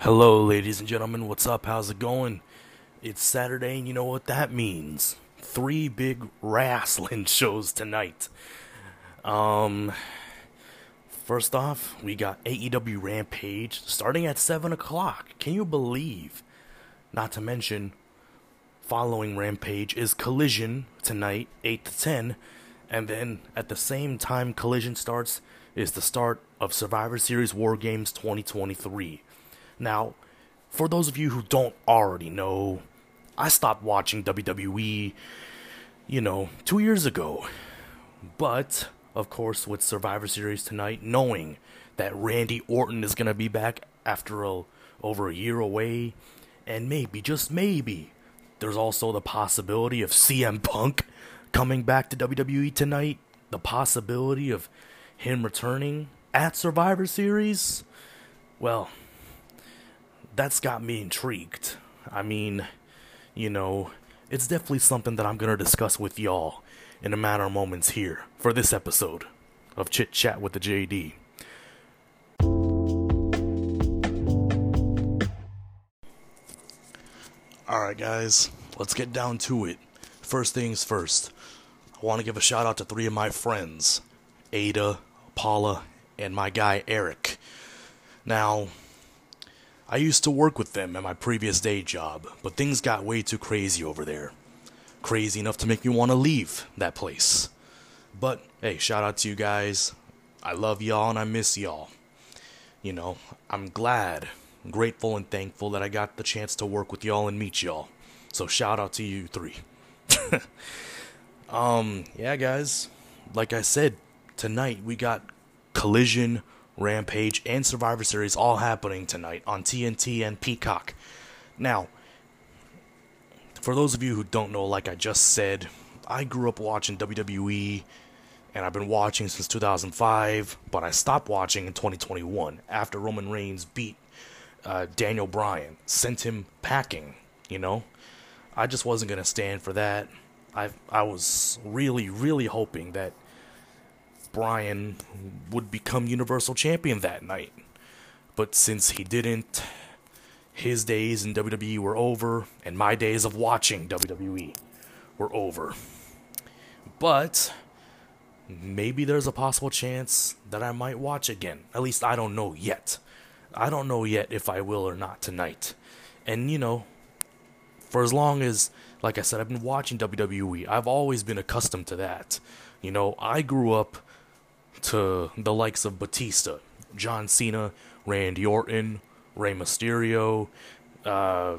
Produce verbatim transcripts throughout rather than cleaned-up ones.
Hello, ladies and gentlemen. What's up? How's it going? It's Saturday, and you know what that means. Three big wrestling shows tonight. Um, first off, we got A E W Rampage starting at seven o'clock. Can you believe? Not to mention, following Rampage is Collision tonight, eight to ten. And then, at the same time Collision starts, is the start of Survivor Series War Games twenty twenty-three. Now, for those of you who don't already know, I stopped watching W W E, you know, two years ago. But, of course, with Survivor Series tonight, knowing that Randy Orton is going to be back after a, over a year away, and maybe, just maybe, there's also the possibility of C M Punk coming back to W W E tonight, the possibility of him returning at Survivor Series, well, that's got me intrigued. I mean, you know, it's definitely something that I'm going to discuss with y'all in a matter of moments here for this episode of Chit Chat with the J D. Alright guys, let's get down to it. First things first, I want to give a shout out to three of my friends, Ada, Paula, and my guy Eric. Now, I used to work with them at my previous day job, but things got way too crazy over there. Crazy enough to make me want to leave that place. But, hey, shout out to you guys. I love y'all and I miss y'all. You know, I'm glad, grateful and thankful that I got the chance to work with y'all and meet y'all. So shout out to you three. um, yeah guys, like I said, tonight we got Collision, Rampage, and Survivor Series all happening tonight on T N T and Peacock. Now, for those of you who don't know, like I just said, I grew up watching W W E, and I've been watching since two thousand five, but I stopped watching in twenty twenty-one after Roman Reigns beat uh, Daniel Bryan, sent him packing, you know? I just wasn't going to stand for that. I I was really, really hoping that Bryan would become Universal Champion that night. But since he didn't, his days in W W E were over, and my days of watching W W E were over. But maybe there's a possible chance that I might watch again. At least I don't know yet. I don't know yet if I will or not tonight. And you know, for as long as, like I said, I've been watching W W E, I've always been accustomed to that. You know, I grew up to the likes of Batista, John Cena, Randy Orton, Rey Mysterio, uh,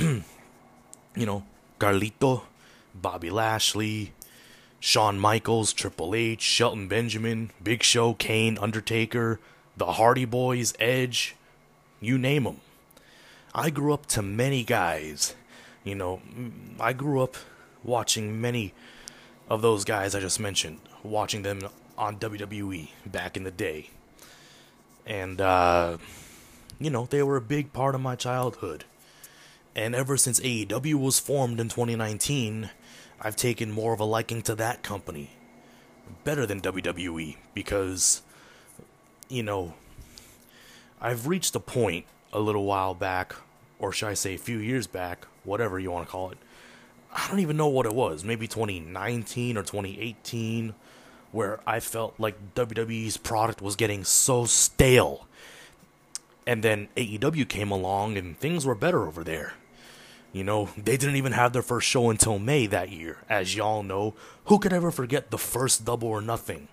you know, Carlito, Bobby Lashley, Shawn Michaels, Triple H, Shelton Benjamin, Big Show, Kane, Undertaker, the Hardy Boys, Edge, you name them. I grew up to many guys, you know, I grew up watching many of those guys I just mentioned, watching them on W W E back in the day. And, uh, you know, they were a big part of my childhood. And ever since A E W was formed in twenty nineteen, I've taken more of a liking to that company. Better than W W E, because, you know, I've reached a point a little while back, or should I say a few years back, whatever you want to call it. I don't even know what it was, maybe twenty nineteen or twenty eighteen, where I felt like W W E's product was getting so stale. And then A E W came along and things were better over there. You know, they didn't even have their first show until May that year. As y'all know, who could ever forget the first Double or Nothing?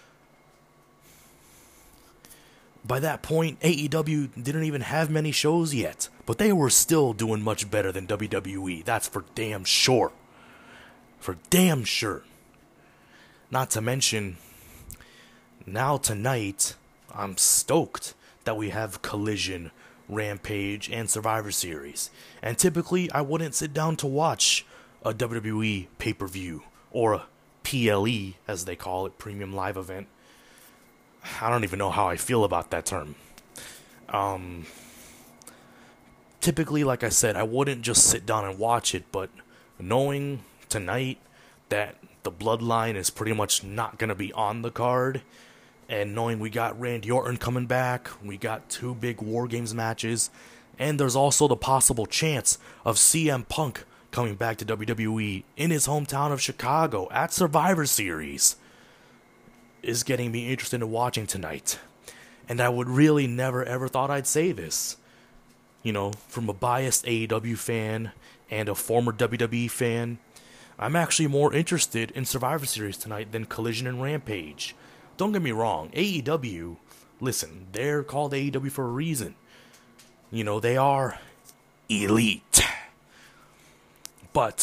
By that point, A E W didn't even have many shows yet, but they were still doing much better than W W E. That's for damn sure. For damn sure. Not to mention, now tonight, I'm stoked that we have Collision, Rampage, and Survivor Series. And typically, I wouldn't sit down to watch a W W E pay-per-view, or a P L E, as they call it, Premium Live Event. I don't even know how I feel about that term. Um, typically, like I said, I wouldn't just sit down and watch it, but knowing tonight that the Bloodline is pretty much not going to be on the card, and knowing we got Randy Orton coming back, we got two big War Games matches, And there's also the possible chance of C M Punk coming back to W W E in his hometown of Chicago at Survivor Series is getting me interested in watching tonight. And I would really never ever thought I'd say this. You know, from a biased A E W fan and a former W W E fan, I'm actually more interested in Survivor Series tonight than Collision and Rampage. Don't get me wrong, A E W, listen, they're called A E W for a reason. You know, they are elite. But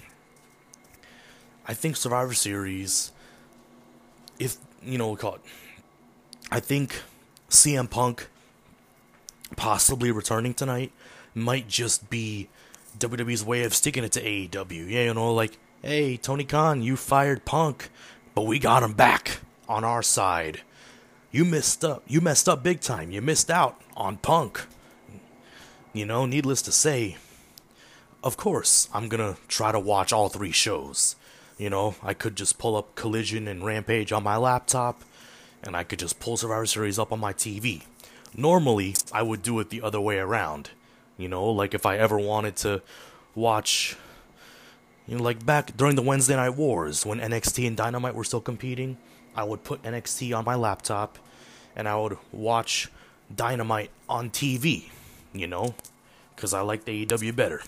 I think Survivor Series, if, you know, we call it, I think C M Punk possibly returning tonight might just be W W E's way of sticking it to A E W. Yeah, you know, like, hey, Tony Khan, you fired Punk, but we got him back on our side. You messed up. You messed up big time. You missed out on Punk. You know, needless to say, of course, I'm gonna try to watch all three shows. You know, I could just pull up Collision and Rampage on my laptop, and I could just pull Survivor Series up on my T V. Normally, I would do it the other way around. You know, like if I ever wanted to watch, you know, like back during the Wednesday Night Wars, when N X T and Dynamite were still competing, I would put N X T on my laptop, and I would watch Dynamite on T V, you know, because I liked A E W better.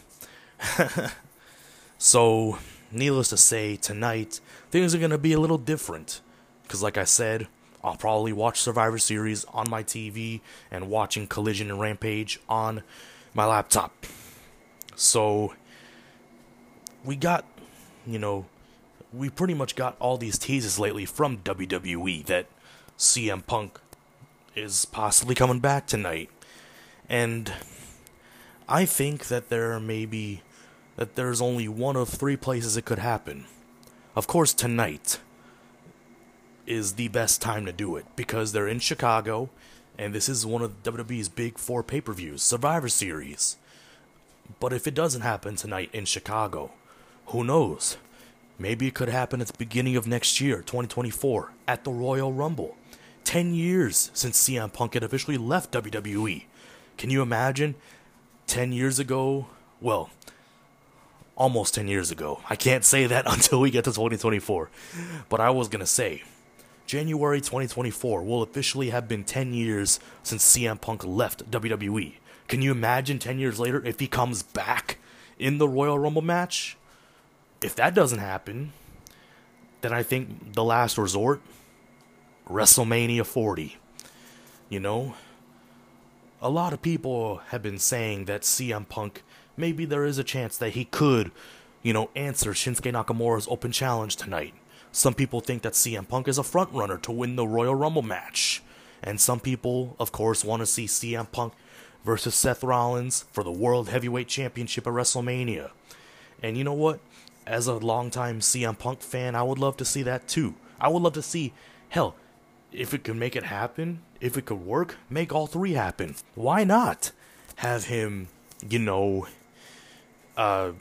So, needless to say, tonight, things are going to be a little different, because like I said, I'll probably watch Survivor Series on my T V, and watching Collision and Rampage on my laptop. So, we got, you know, we pretty much got all these teases lately from W W E that C M Punk is possibly coming back tonight. And I think that there may be, that there's only one of three places it could happen. Of course, tonight is the best time to do it, because they're in Chicago, and this is one of W W E's big four pay-per-views, Survivor Series. But if it doesn't happen tonight in Chicago, who knows? Maybe it could happen at the beginning of next year, twenty twenty-four, at the Royal Rumble. Ten years since C M Punk had officially left W W E. Can you imagine? Ten years ago, well, almost ten years ago. I can't say that until we get to twenty twenty-four. But I was going to say, January twenty twenty-four will officially have been ten years since C M Punk left W W E. Can you imagine ten years later if he comes back in the Royal Rumble match? If that doesn't happen, then I think the last resort, WrestleMania forty. You know, a lot of people have been saying that C M Punk, maybe there is a chance that he could, you know, answer Shinsuke Nakamura's open challenge tonight. Some people think that C M Punk is a front runner to win the Royal Rumble match. And some people, of course, want to see C M Punk versus Seth Rollins for the World Heavyweight Championship at WrestleMania. And you know what? As a longtime C M Punk fan, I would love to see that too. I would love to see, hell, if it could make it happen, if it could work, make all three happen. Why not have him, you know, uh,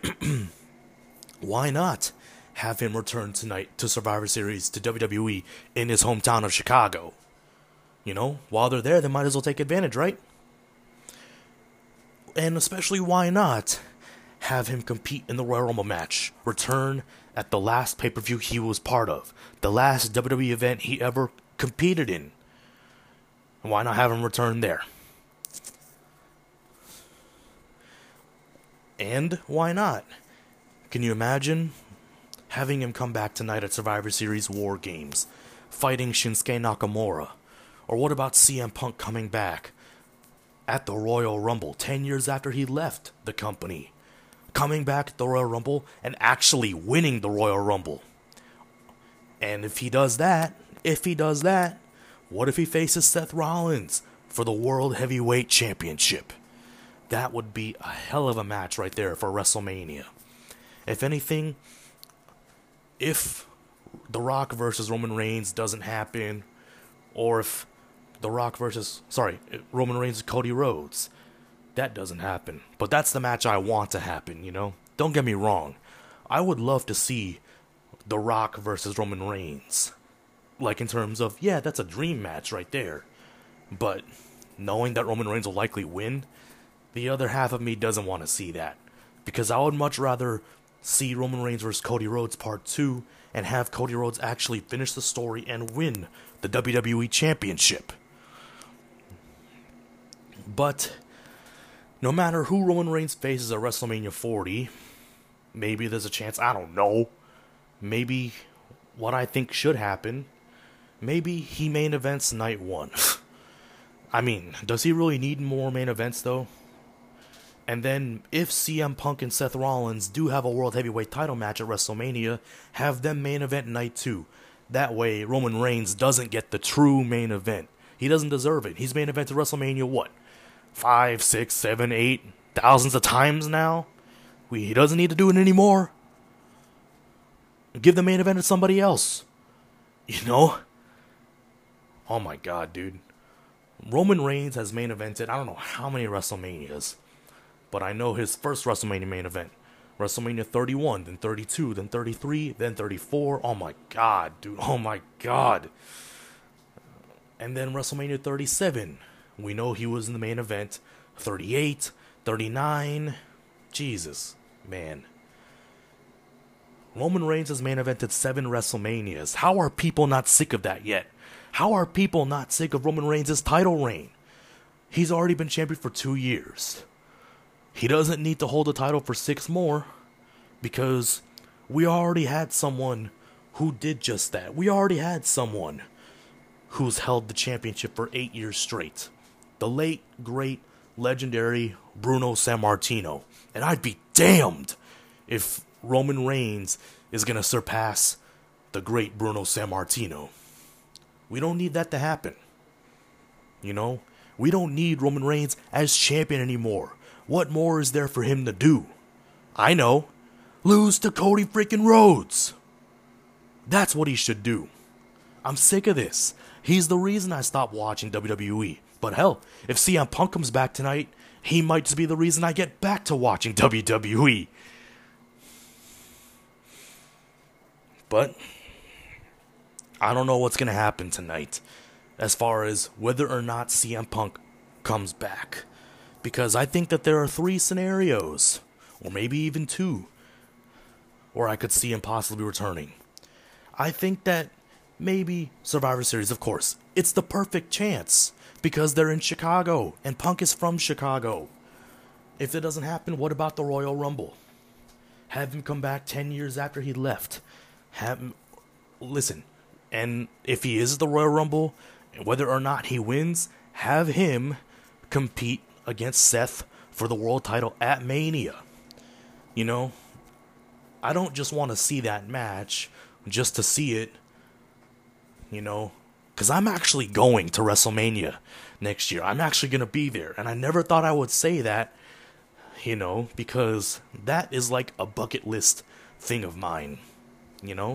why not have him return tonight to Survivor Series to W W E in his hometown of Chicago? You know, while they're there, they might as well take advantage, right? And especially, why not have him compete in the Royal Rumble match, return at the last pay-per-view he was part of, the last W W E event he ever competed in. Why not have him return there? And why not? Can you imagine having him come back tonight at Survivor Series War Games, fighting Shinsuke Nakamura? Or what about C M Punk coming back at the Royal Rumble ten years after he left the company? Coming back at the Royal Rumble and actually winning the Royal Rumble. And if he does that, if he does that, what if he faces Seth Rollins for the World Heavyweight Championship? That would be a hell of a match right there for WrestleMania. If anything, if The Rock versus Roman Reigns doesn't happen, or if The Rock versus, sorry, Roman Reigns and Cody Rhodes, that doesn't happen. But that's the match I want to happen, you know? Don't get me wrong. I would love to see The Rock versus Roman Reigns. Like, in terms of, yeah, that's a dream match right there. But knowing that Roman Reigns will likely win, The other half of me doesn't want to see that. Because I would much rather see Roman Reigns versus Cody Rhodes Part two and have Cody Rhodes actually finish the story and win the W W E Championship. But no matter who Roman Reigns faces at WrestleMania forty, maybe there's a chance, I don't know, maybe what I think should happen, maybe he main events night one. I mean, does he really need more main events though? And then, if C M Punk and Seth Rollins do have a World Heavyweight title match at WrestleMania, have them main event night two. That way, Roman Reigns doesn't get the true main event. He doesn't deserve it. He's main evented WrestleMania, what? Five, six, seven, eight, thousands of times now? We, he doesn't need to do it anymore. Give the main event to somebody else. You know? Oh my god, dude. Roman Reigns has main evented, I don't know how many WrestleManias. But I know his first WrestleMania main event. WrestleMania thirty-one, then thirty-two, then thirty-three, then thirty-four. Oh my god, dude. Oh my god. And then WrestleMania thirty-seven. We know he was in the main event. thirty-eight, thirty-nine. Jesus, man. Roman Reigns has main evented seven WrestleManias. How are people not sick of that yet? How are people not sick of Roman Reigns' title reign? He's already been champion for two years. He doesn't need to hold the title for six more, because we already had someone who did just that. We already had someone who's held the championship for eight years straight. The late, great, legendary Bruno Sammartino. And I'd be damned if Roman Reigns is going to surpass the great Bruno Sammartino. We don't need that to happen. You know? We don't need Roman Reigns as champion anymore. What more is there for him to do? I know. Lose to Cody freaking Rhodes. That's what he should do. I'm sick of this. He's the reason I stopped watching W W E. But hell, if C M Punk comes back tonight, he might just be the reason I get back to watching W W E. But I don't know what's going to happen tonight as far as whether or not C M Punk comes back. Because I think that there are three scenarios, or maybe even two, where I could see him possibly returning. I think that maybe Survivor Series, of course, it's the perfect chance, because they're in Chicago, and Punk is from Chicago. If it doesn't happen, what about the Royal Rumble? Have him come back ten years after he left. Have him, listen, and if he is the Royal Rumble, whether or not he wins, have him compete against Seth for the world title at Mania. You know, I don't just want to see that match just to see it, you know, because I'm actually going to WrestleMania next year. I'm actually going to be there, and I never thought I would say that, you know, because that is like a bucket list thing of mine, you know.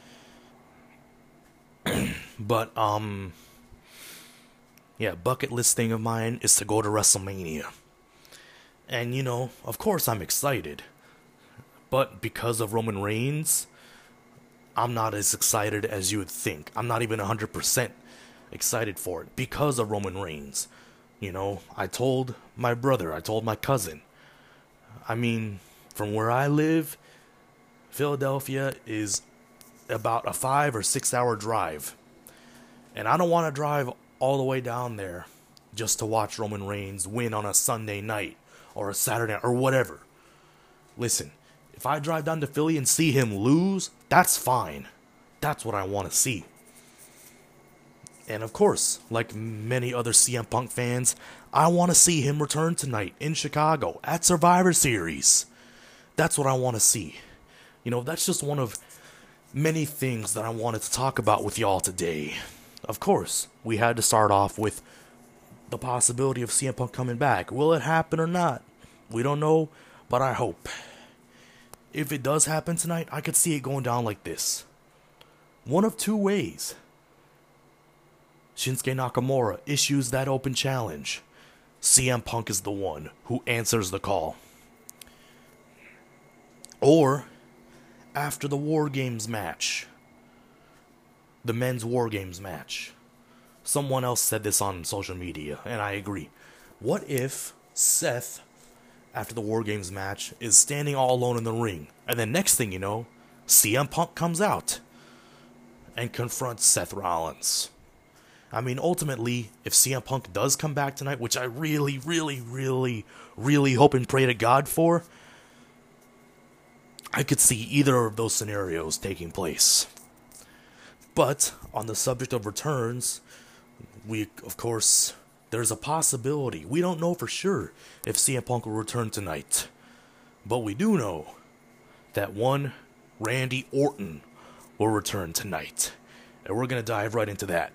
But, um... yeah, bucket list thing of mine is to go to WrestleMania. And, you know, of course I'm excited. But because of Roman Reigns, I'm not as excited as you would think. I'm not even one hundred percent excited for it because of Roman Reigns. You know, I told my brother, I told my cousin. I mean, from where I live, Philadelphia is about a five or six hour drive. And I don't want to drive all the way down there just to watch Roman Reigns win on a Sunday night or a Saturday night or whatever. Listen, if I drive down to Philly and see him lose, that's fine. That's what I want to see. And of course, like many other C M Punk fans, I want to see him return tonight in Chicago at Survivor Series. That's what I want to see. You know, that's just one of many things that I wanted to talk about with y'all today. Of course, we had to start off with the possibility of C M Punk coming back. Will it happen or not? We don't know, but I hope. If it does happen tonight, I could see it going down like this. One of two ways. Shinsuke Nakamura issues that open challenge. C M Punk is the one who answers the call. Or, after the War Games match, the men's War Games match. Someone else said this on social media, and I agree. What if Seth, after the War Games match, is standing all alone in the ring. And then next thing you know, C M Punk comes out and confronts Seth Rollins. I mean, ultimately, if C M Punk does come back tonight, which I really, really, really, really hope and pray to God for, I could see either of those scenarios taking place. But, on the subject of returns, we, of course, there's a possibility. We don't know for sure if C M Punk will return tonight. But we do know that one Randy Orton will return tonight. And we're going to dive right into that.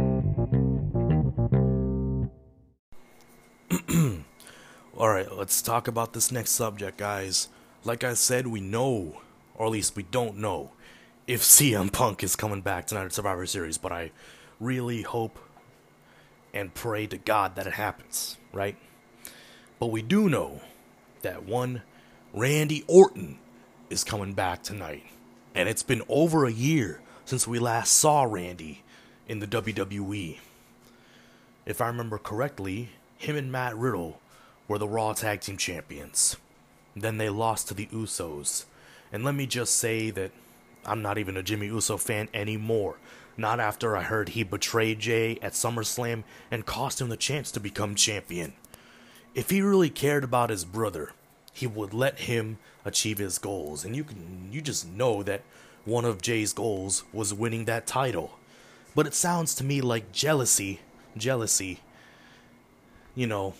Alright, let's talk about this next subject, guys. Like I said, we know, or at least we don't know, if C M Punk is coming back tonight at Survivor Series, but I really hope and pray to God that it happens, right? But we do know that one Randy Orton is coming back tonight. And it's been over a year since we last saw Randy in the W W E. If I remember correctly, him and Matt Riddle were the Raw Tag Team Champions. Then they lost to the Usos. And let me just say that I'm not even a Jimmy Uso fan anymore. Not after I heard he betrayed Jay at SummerSlam and cost him the chance to become champion. If he really cared about his brother, he would let him achieve his goals. And you can you just know that one of Jay's goals was winning that title. But it sounds to me like jealousy, jealousy, you know,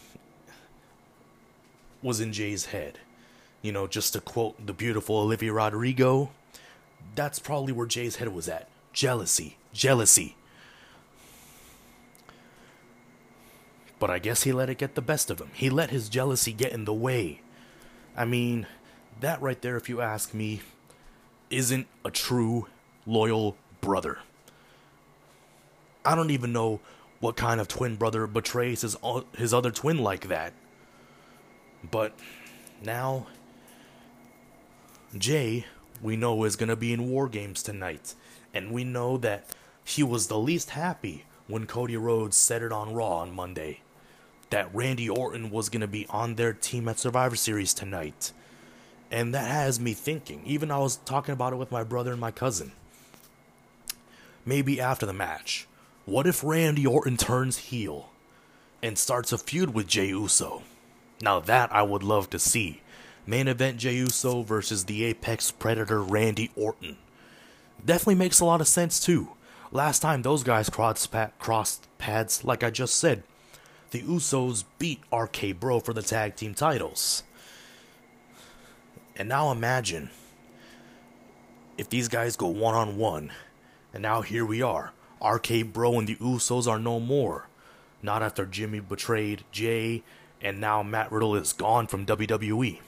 was in Jay's head. You know, just to quote the beautiful Olivia Rodrigo, that's probably where Jay's head was at. Jealousy, jealousy. But I guess he let it get the best of him. He let his jealousy get in the way. I mean, that right there, if you ask me, isn't a true, loyal brother. I don't even know what kind of twin brother betrays his, his other twin like that. But now, Jay, we know, is going to be in War Games tonight. And we know that he was the least happy when Cody Rhodes said it on Raw on Monday. That Randy Orton was going to be on their team at Survivor Series tonight. And that has me thinking. Even I was talking about it with my brother and my cousin. Maybe after the match. What if Randy Orton turns heel and starts a feud with Jey Uso? Now that I would love to see. Main event Jey Uso versus the Apex Predator Randy Orton. Definitely makes a lot of sense too. Last time those guys crossed, pa- crossed paths, like I just said, the Usos beat R K Bro for the tag team titles. And now imagine if these guys go one-on-one, and now here we are. R K Bro and the Usos are no more. Not after Jimmy betrayed Jay, and now Matt Riddle is gone from W W E.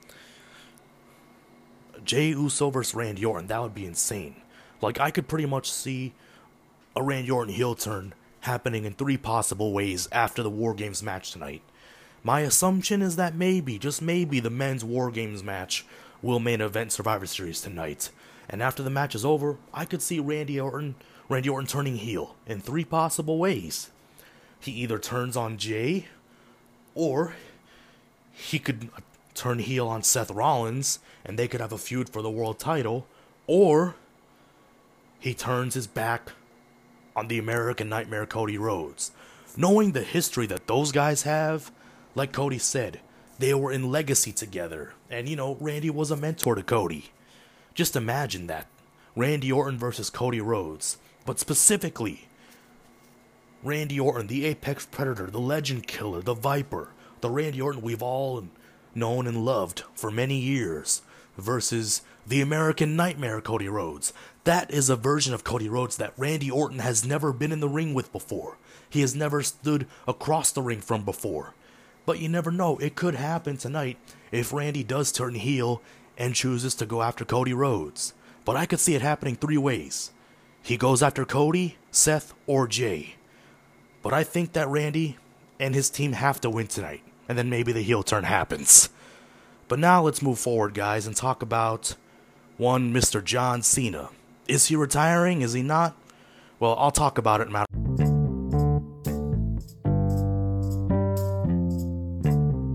Jey Uso versus Randy Orton, that would be insane. Like, I could pretty much see a Randy Orton heel turn happening in three possible ways after the War Games match tonight. My assumption is that maybe, just maybe, the men's War Games match will main event Survivor Series tonight. And after the match is over, I could see Randy Orton, Randy Orton turning heel in three possible ways. He either turns on Jay, or he could turn heel on Seth Rollins, and they could have a feud for the world title, or he turns his back on the American Nightmare Cody Rhodes. Knowing the history that those guys have, like Cody said, they were in Legacy together, and you know, Randy was a mentor to Cody. Just imagine that. Randy Orton versus Cody Rhodes, but specifically, Randy Orton, the Apex Predator, the Legend Killer, the Viper, the Randy Orton we've all known and loved for many years, versus the American Nightmare Cody Rhodes. That is a version of Cody Rhodes that Randy Orton has never been in the ring with before. He has never stood across the ring from before. But you never know, it could happen tonight if Randy does turn heel and chooses to go after Cody Rhodes. But I could see it happening three ways. He goes after Cody, Seth, or Jay. But I think that Randy and his team have to win tonight, and then maybe the heel turn happens. But now let's move forward, guys, and talk about one Mister John Cena. Is he retiring? Is he not? Well, I'll talk about it in matter.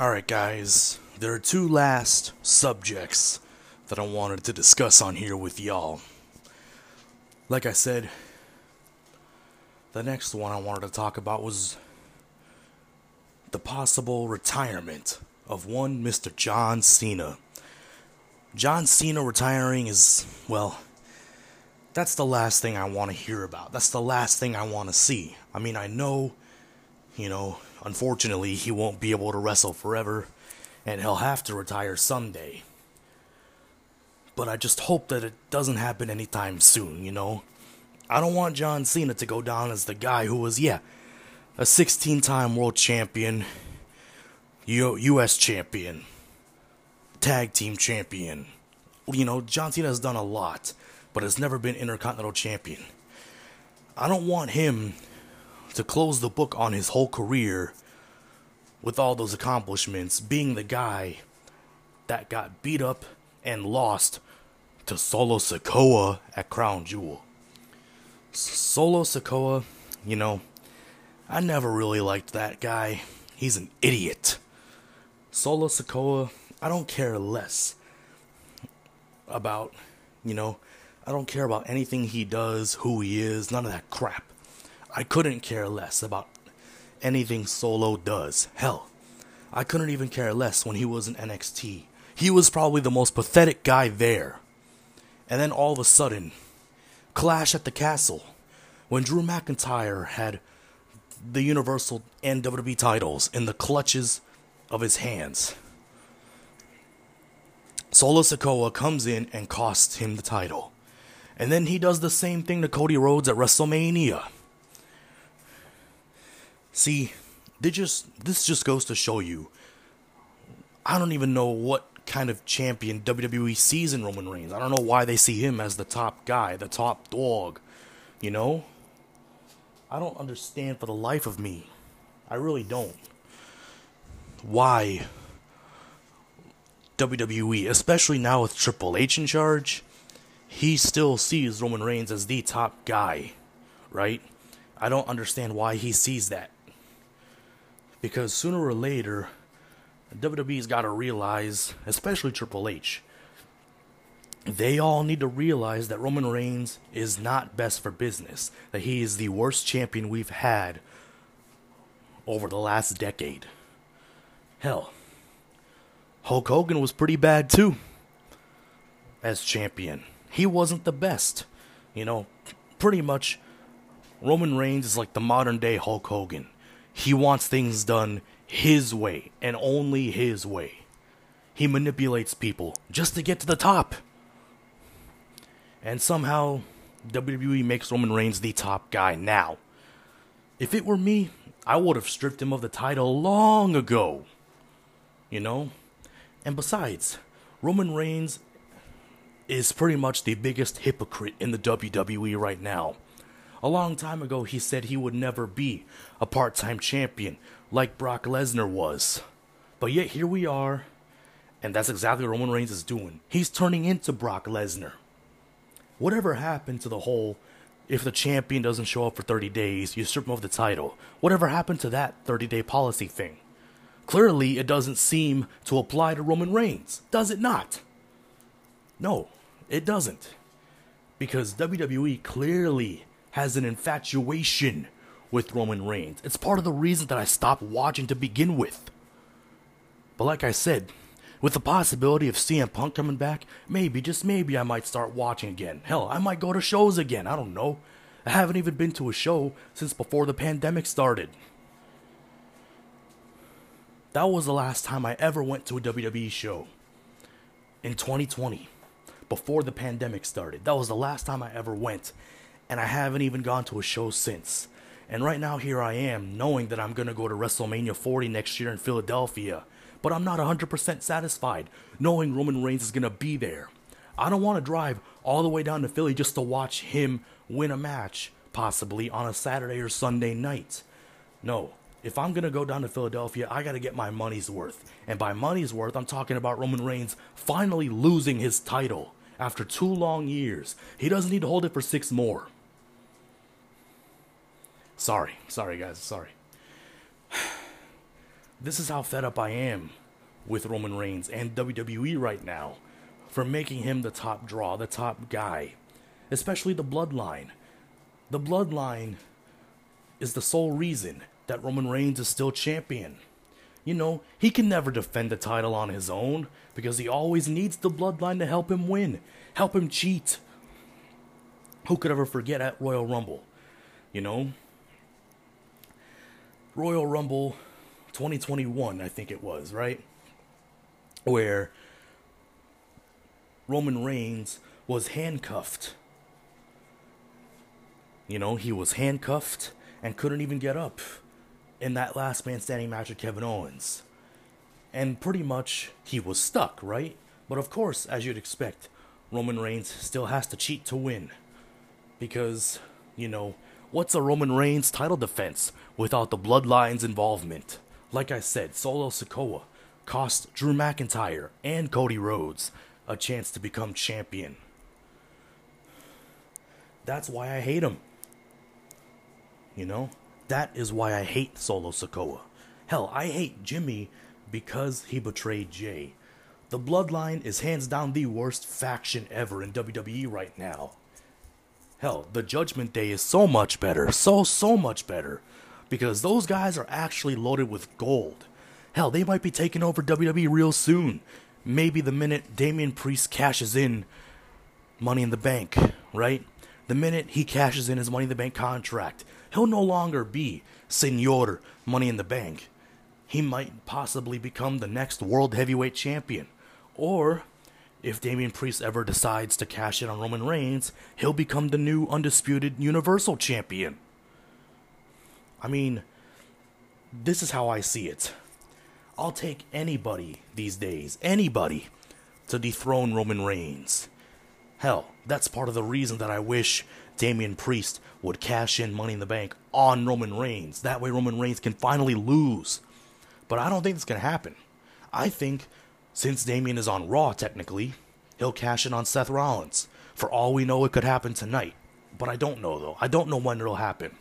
Alright, guys, there are two last subjects that I wanted to discuss on here with y'all. Like I said, the next one I wanted to talk about was the possible retirement of one Mister John Cena. John Cena retiring is, well, that's the last thing I want to hear about. That's the last thing I want to see. I mean, I know, you know, unfortunately, he won't be able to wrestle forever, and he'll have to retire someday. But I just hope that it doesn't happen anytime soon, you know? I don't want John Cena to go down as the guy who was, yeah, a sixteen-time world champion, U- U.S. champion, tag team champion. You know, John Cena has done a lot, but has never been Intercontinental Champion. I don't want him to close the book on his whole career with all those accomplishments, being the guy that got beat up and lost to Solo Sikoa at Crown Jewel. Solo Sikoa, you know, I never really liked that guy. He's an idiot. Solo Sikoa, I don't care less about, you know, I don't care about anything he does, who he is, none of that crap. I couldn't care less about anything Solo does. Hell, I couldn't even care less when he was in N X T. He was probably the most pathetic guy there. And then all of a sudden, Clash at the Castle, when Drew McIntyre had the Universal and W W E titles in the clutches of his hands, Solo Sikoa comes in and costs him the title. And then he does the same thing to Cody Rhodes at WrestleMania. See, they just this just goes to show you, I don't even know what kind of champion W W E sees in Roman Reigns. I don't know why they see him as the top guy, the top dog, you know? I don't understand for the life of me. I really don't. Why W W E, especially now with Triple H in charge, he still sees Roman Reigns as the top guy, right? I don't understand why he sees that. Because sooner or later, W W E's got to realize, especially Triple H, they all need to realize that Roman Reigns is not best for business. That he is the worst champion we've had over the last decade. Hell, Hulk Hogan was pretty bad too as champion. He wasn't the best. You know, pretty much Roman Reigns is like the modern day Hulk Hogan. He wants things done his way, and only his way. He manipulates people just to get to the top. And somehow, W W E makes Roman Reigns the top guy now. If it were me, I would have stripped him of the title long ago. You know? And besides, Roman Reigns is pretty much the biggest hypocrite in the W W E right now. A long time ago, he said he would never be a part-time champion like Brock Lesnar was. But yet, here we are, and that's exactly what Roman Reigns is doing. He's turning into Brock Lesnar. Whatever happened to the whole, if the champion doesn't show up for thirty days, you strip him of the title? Whatever happened to that thirty-day policy thing? Clearly, it doesn't seem to apply to Roman Reigns, does it not? No, it doesn't. Because W W E clearly has an infatuation with Roman Reigns. It's part of the reason that I stopped watching to begin with. But like I said, with the possibility of C M Punk coming back, maybe, just maybe, I might start watching again. Hell, I might go to shows again, I don't know. I haven't even been to a show since before the pandemic started. That was the last time I ever went to a W W E show. In twenty twenty. Before the pandemic started. That was the last time I ever went. And I haven't even gone to a show since. And right now, here I am, knowing that I'm going to go to WrestleMania forty next year in Philadelphia. But I'm not one hundred percent satisfied, knowing Roman Reigns is going to be there. I don't want to drive all the way down to Philly just to watch him win a match, possibly on a Saturday or Sunday night. No, if I'm going to go down to Philadelphia, I got to get my money's worth. And by money's worth, I'm talking about Roman Reigns finally losing his title after two long years. He doesn't need to hold it for six more. Sorry, sorry guys, sorry. This is how fed up I am with Roman Reigns and W W E right now for making him the top draw, the top guy. Especially the Bloodline. The Bloodline is the sole reason that Roman Reigns is still champion. You know, he can never defend the title on his own because he always needs the Bloodline to help him win, help him cheat. Who could ever forget at Royal Rumble? You know? Royal Rumble twenty twenty-one, I think it was, right? Where Roman Reigns was handcuffed. You know, he was handcuffed and couldn't even get up in that last man standing match with Kevin Owens. And pretty much he was stuck, right? But of course, as you'd expect, Roman Reigns still has to cheat to win. Because, you know, what's a Roman Reigns title defense without the Bloodline's involvement? Like I said, Solo Sikoa cost Drew McIntyre and Cody Rhodes a chance to become champion. That's why I hate him. You know? That is why I hate Solo Sikoa. Hell, I hate Jimmy because he betrayed Jay. The Bloodline is hands down the worst faction ever in W W E right now. Hell, the Judgment Day is so much better. So, so much better. Because those guys are actually loaded with gold. Hell, they might be taking over W W E real soon. Maybe the minute Damian Priest cashes in Money in the Bank, right? The minute he cashes in his Money in the Bank contract, he'll no longer be Senor Money in the Bank. He might possibly become the next World Heavyweight Champion. Or, if Damian Priest ever decides to cash in on Roman Reigns, he'll become the new Undisputed Universal Champion. I mean, this is how I see it. I'll take anybody these days, anybody, to dethrone Roman Reigns. Hell, that's part of the reason that I wish Damian Priest would cash in Money in the Bank on Roman Reigns. That way Roman Reigns can finally lose. But I don't think it's going to happen. I think, since Damian is on Raw, technically, he'll cash in on Seth Rollins. For all we know, it could happen tonight. But I don't know, though. I don't know when it'll happen.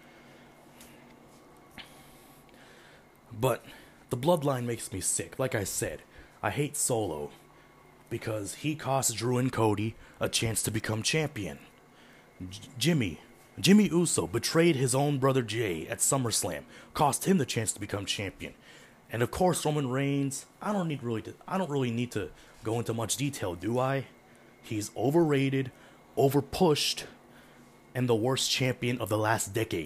But the Bloodline makes me sick. Like I said, I hate Solo because he cost Drew and Cody a chance to become champion. J- Jimmy, Jimmy Uso betrayed his own brother Jay at SummerSlam, cost him the chance to become champion. And of course, Roman Reigns, I don't need really to, I don't really need to go into much detail, do I? He's overrated, overpushed, and the worst champion of the last decade.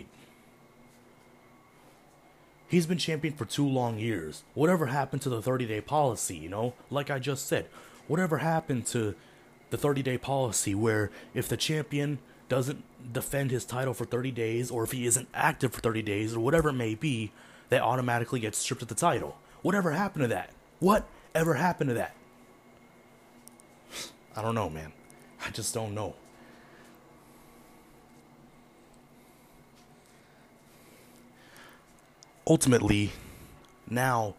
He's been champion for two long years. Whatever happened to the thirty-day policy, you know? Like I just said, whatever happened to the thirty-day policy where if the champion doesn't defend his title for thirty days, or if he isn't active for thirty days, or whatever it may be, they automatically get stripped of the title. Whatever happened to that? What ever happened to that? I don't know, man. I just don't know. Ultimately, now,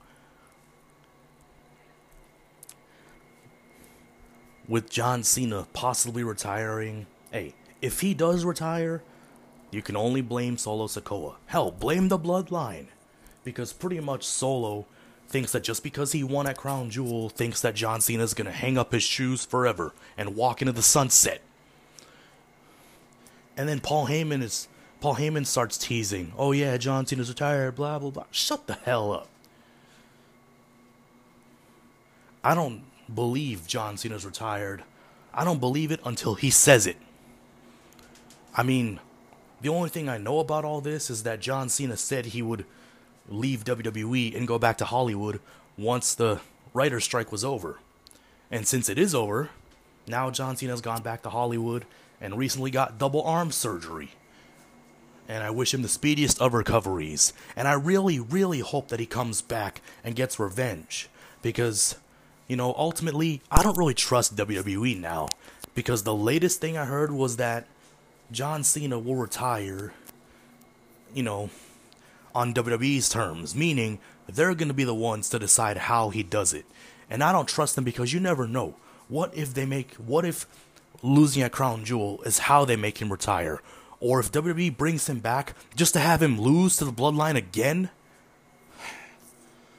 with John Cena possibly retiring, hey, if he does retire, you can only blame Solo Sikoa. Hell, blame the Bloodline. Because pretty much Solo thinks that just because he won at Crown Jewel, thinks that John Cena's gonna hang up his shoes forever and walk into the sunset. And then Paul Heyman is... Paul Heyman starts teasing, oh yeah, John Cena's retired, blah, blah, blah. Shut the hell up. I don't believe John Cena's retired. I don't believe it until he says it. I mean, the only thing I know about all this is that John Cena said he would leave W W E and go back to Hollywood once the writer's strike was over. And since it is over, now John Cena's gone back to Hollywood and recently got double arm surgery. And I wish him the speediest of recoveries. And I really, really hope that he comes back and gets revenge. Because, you know, ultimately, I don't really trust W W E now. Because the latest thing I heard was that John Cena will retire, you know, on W W E's terms. Meaning, they're going to be the ones to decide how he does it. And I don't trust them because you never know. What if they make, what if losing at Crown Jewel is how they make him retire? Or if W W E brings him back just to have him lose to the Bloodline again?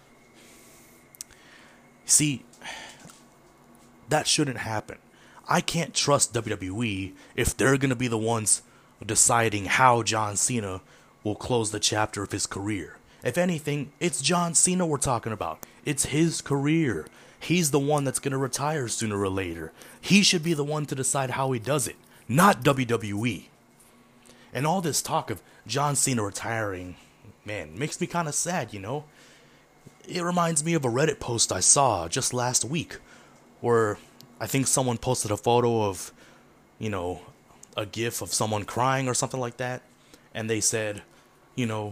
See, that shouldn't happen. I can't trust W W E if they're going to be the ones deciding how John Cena will close the chapter of his career. If anything, it's John Cena we're talking about. It's his career. He's the one that's going to retire sooner or later. He should be the one to decide how he does it, not W W E. And all this talk of John Cena retiring, man, makes me kind of sad, you know? It reminds me of a Reddit post I saw just last week, where I think someone posted a photo of, you know, a gif of someone crying or something like that, and they said, you know,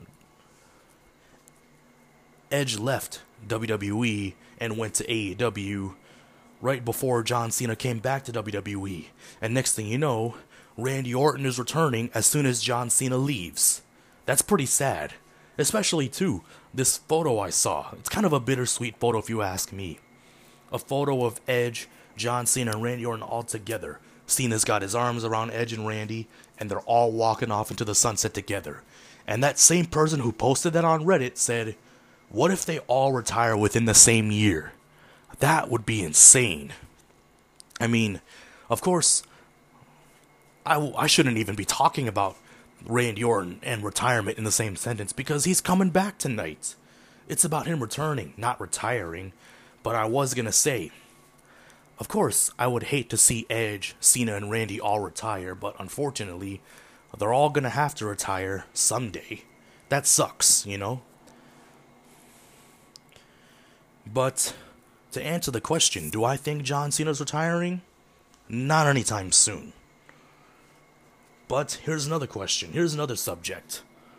Edge left W W E and went to A E W right before John Cena came back to W W E. And next thing you know, Randy Orton is returning as soon as John Cena leaves. That's pretty sad. Especially, too, this photo I saw. It's kind of a bittersweet photo if you ask me. A photo of Edge, John Cena, and Randy Orton all together. Cena's got his arms around Edge and Randy, and they're all walking off into the sunset together. And that same person who posted that on Reddit said, what if they all retire within the same year? That would be insane. I mean, of course, I, I shouldn't even be talking about Randy Orton and retirement in the same sentence because he's coming back tonight. It's about him returning, not retiring. But I was going to say, of course, I would hate to see Edge, Cena, and Randy all retire, but unfortunately, they're all going to have to retire someday. That sucks, you know? But to answer the question, do I think John Cena's retiring? Not anytime soon. But here's another question. Here's another subject.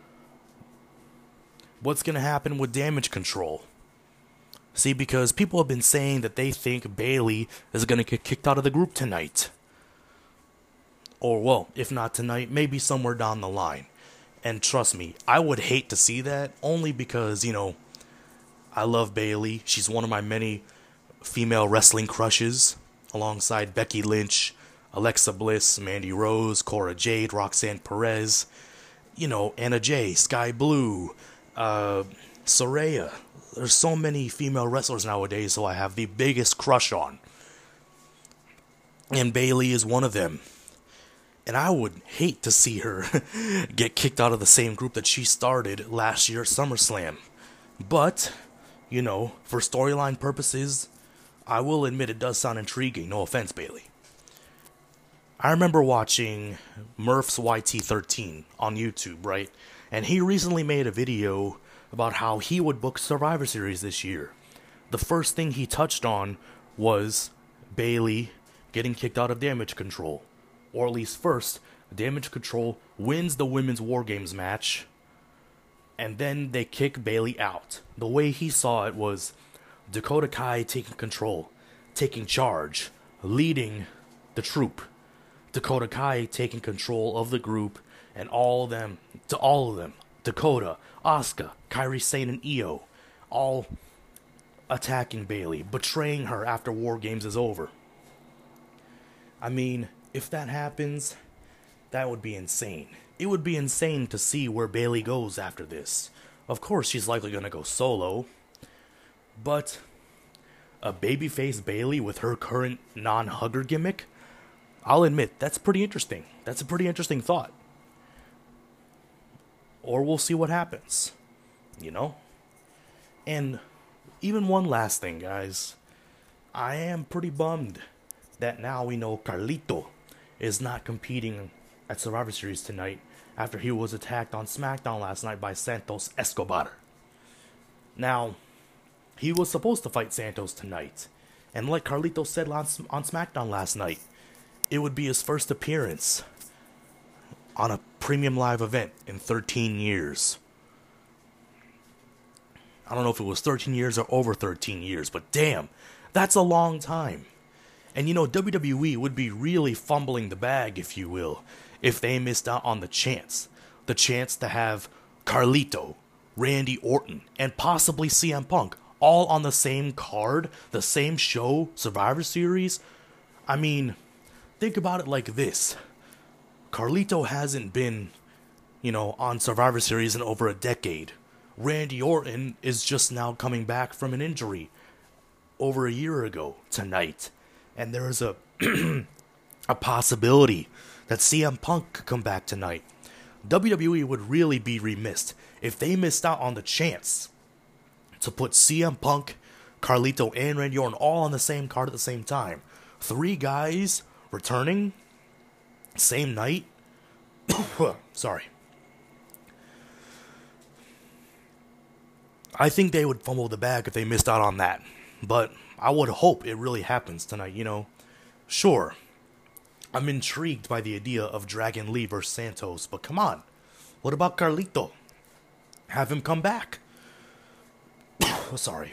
What's going to happen with Damage Control? See, because people have been saying that they think Bayley is going to get kicked out of the group tonight. Or, well, if not tonight, maybe somewhere down the line. And trust me, I would hate to see that, only because, you know, I love Bayley. She's one of my many female wrestling crushes, alongside Becky Lynch, Alexa Bliss, Mandy Rose, Cora Jade, Roxanne Perez, you know, Anna Jay, Sky Blue, uh, Saraya. There's so many female wrestlers nowadays who I have the biggest crush on. And Bayley is one of them. And I would hate to see her get kicked out of the same group that she started last year at SummerSlam. But, you know, for storyline purposes, I will admit it does sound intriguing. No offense, Bayley. I remember watching Murph's Y T thirteen on YouTube, right? And he recently made a video about how he would book Survivor Series this year. The first thing he touched on was Bayley getting kicked out of Damage Control. Or at least first, Damage Control wins the Women's War Games match, and then they kick Bayley out. The way he saw it was Dakota Kai taking control, taking charge, leading the troop. Dakota Kai taking control of the group, and all of them, to all of them, Dakota, Asuka, Kairi Sane, and Io, all attacking Bayley, betraying her after War Games is over. I mean, if that happens, that would be insane. It would be insane to see where Bayley goes after this. Of course, she's likely going to go solo, but a babyface Bayley with her current non-hugger gimmick, I'll admit, that's pretty interesting. That's a pretty interesting thought. Or we'll see what happens, you know? And even one last thing, guys. I am pretty bummed that now we know Carlito is not competing at Survivor Series tonight after he was attacked on SmackDown last night by Santos Escobar. Now, he was supposed to fight Santos tonight, and like Carlito said on, on SmackDown last night, it would be his first appearance on a premium live event in thirteen years. I don't know if it was thirteen years or over thirteen years, but damn, that's a long time. And you know, W W E would be really fumbling the bag, if you will, if they missed out on the chance. The chance to have Carlito, Randy Orton, and possibly C M Punk all on the same card, the same show, Survivor Series. I mean, think about it like this. Carlito hasn't been, you know, on Survivor Series in over a decade. Randy Orton is just now coming back from an injury. over a year ago tonight. And there is a a possibility that C M Punk could come back tonight. W W E would really be remiss if they missed out on the chance to put C M Punk, Carlito, and Randy Orton all on the same card at the same time. Three guys returning, same night. Sorry. I think they would fumble the bag if they missed out on that. But I would hope it really happens tonight, you know. Sure, I'm intrigued by the idea of Dragon Lee versus Santos, but come on. What about Carlito? Have him come back. Oh, sorry.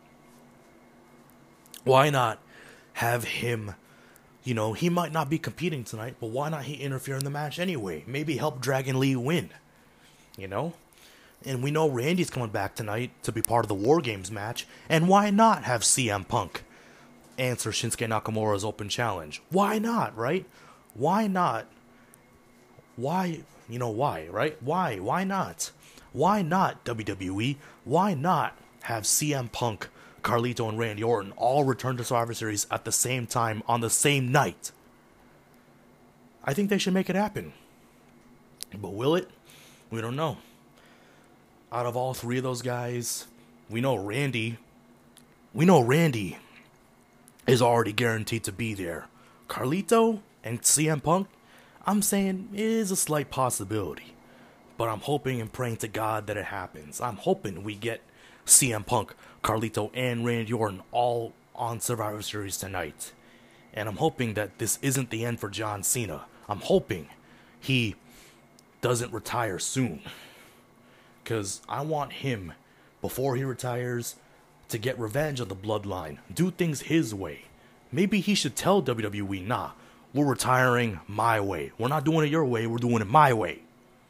Why not have him, you know, he might not be competing tonight, but why not he interfere in the match anyway? Maybe help Dragon Lee win, you know? And we know Randy's coming back tonight to be part of the War Games match, and why not have C M Punk answer Shinsuke Nakamura's open challenge? Why not, right? Why not? Why, you know why, right? Why? Why not? Why not, W W E? Why not have C M Punk, Carlito, and Randy Orton all return to Survivor Series at the same time on the same night? I think they should make it happen. But will it? We don't know. Out of all three of those guys, we know Randy, we know Randy is already guaranteed to be there. Carlito and C M Punk, I'm saying, is a slight possibility. But I'm hoping and praying to God that it happens. I'm hoping we get C M Punk, Carlito, and Randy Orton all on Survivor Series tonight. And I'm hoping that this isn't the end for John Cena. I'm hoping he doesn't retire soon. Because I want him, before he retires, to get revenge on the Bloodline. Do things his way. Maybe he should tell W W E, nah, we're retiring my way. We're not doing it your way, we're doing it my way.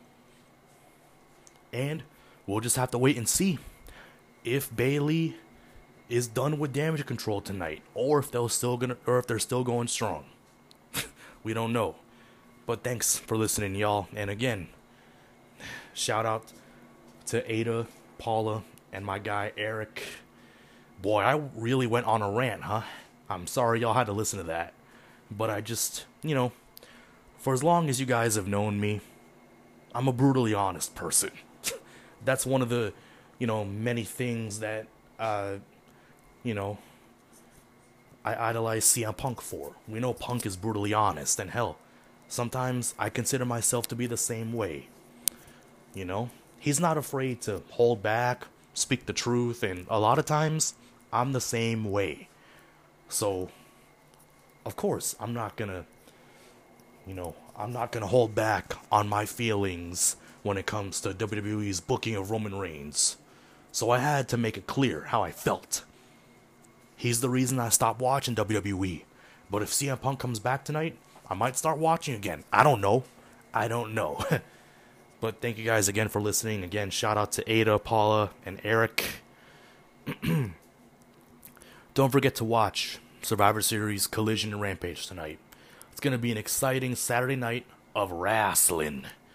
And we'll just have to wait and see if Bayley is done with Damage Control tonight, or if they're still gonna, or if they're still going strong. We don't know. But thanks for listening, y'all. And again, shout out to Ada, Paula, and my guy Eric. Boy, I really went on a rant, huh? I'm sorry y'all had to listen to that. But I just, you know, for as long as you guys have known me, I'm a brutally honest person. That's one of the, you know, many things that, uh, you know, I idolize C M Punk for. We know Punk is brutally honest, and hell, sometimes I consider myself to be the same way. You know? He's not afraid to hold back, speak the truth, and a lot of times, I'm the same way. So, of course, I'm not gonna, you know, I'm not gonna hold back on my feelings when it comes to W W E's booking of Roman Reigns. So I had to make it clear how I felt. He's the reason I stopped watching W W E. But if C M Punk comes back tonight, I might start watching again. I don't know. I don't know. But thank you guys again for listening. Again, shout out to Ada, Paula, and Eric. Don't forget to watch Survivor Series Collision and Rampage tonight. It's going to be an exciting Saturday night of wrestling.